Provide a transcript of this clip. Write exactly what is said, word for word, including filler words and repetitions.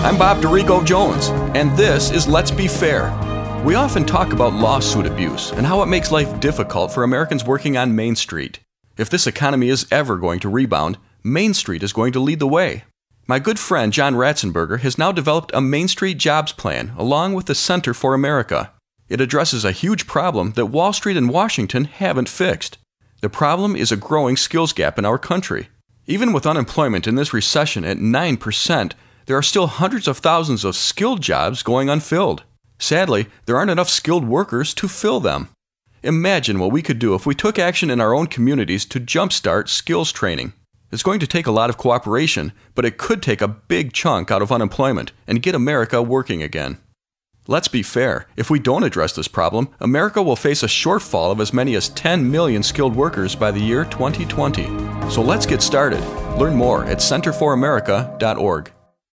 I'm Bob Dorico Jones, and this is Let's Be Fair. We often talk about lawsuit abuse and how it makes life difficult for Americans working on Main Street. If this economy is ever going to rebound, Main Street is going to lead the way. My good friend John Ratzenberger has now developed a Main Street jobs plan along with the Center for America. It addresses a huge problem that Wall Street and Washington haven't fixed. The problem is a growing skills gap in our country. Even with unemployment in this recession at nine percent, there are still hundreds of thousands of skilled jobs going unfilled. Sadly, there aren't enough skilled workers to fill them. Imagine what we could do if we took action in our own communities to jumpstart skills training. It's going to take a lot of cooperation, but it could take a big chunk out of unemployment and get America working again. Let's be fair. If we don't address this problem, America will face a shortfall of as many as ten million skilled workers by the year twenty twenty. So let's get started. Learn more at center for america dot org.